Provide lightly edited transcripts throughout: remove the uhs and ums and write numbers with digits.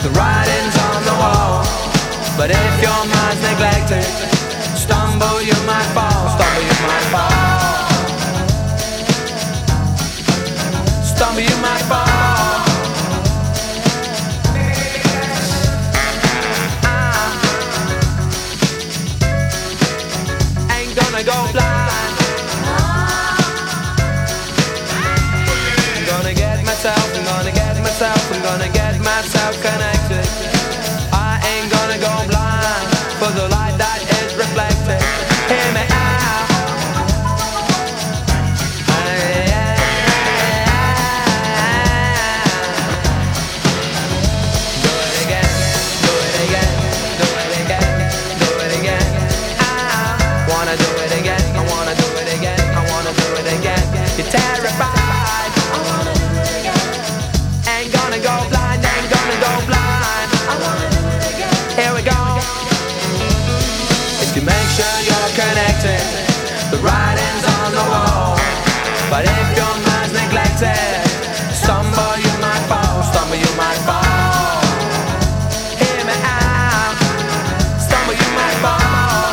The writing's on the wall, but if your mind's neglected, stumble you might fall, stumble you might fall, stumble you might fall. I ain't gonna go blind. I'm gonna get myself, I'm gonna get myself, I'm gonna get myself connected. I ain't gonna go blind for the light that is reflected. Hear me out. Do it again, do it again, do it again, do it again. I wanna do it again, I wanna do it again, I wanna do it again. You're terrified. I wanna do it again. Ain't gonna go blind, ain't gonna go blind. I wanna do it again. Here we go. If you make sure you're connected, the writing's on the wall. But if your mind's neglected, stumble you might fall, stumble you might fall. Hear me out. Stumble you might fall.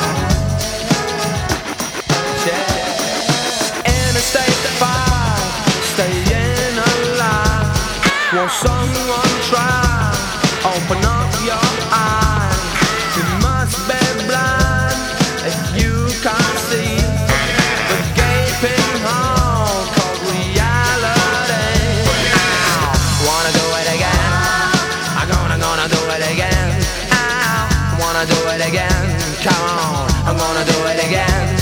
Yeah. In a state of fire, staying alive. Won't someone try? Open up your eyes. You must be blind if you can't see the gaping hole called reality. Wanna do it again? I'm gonna do it again. I wanna do it again. Come on, I'm gonna do it again.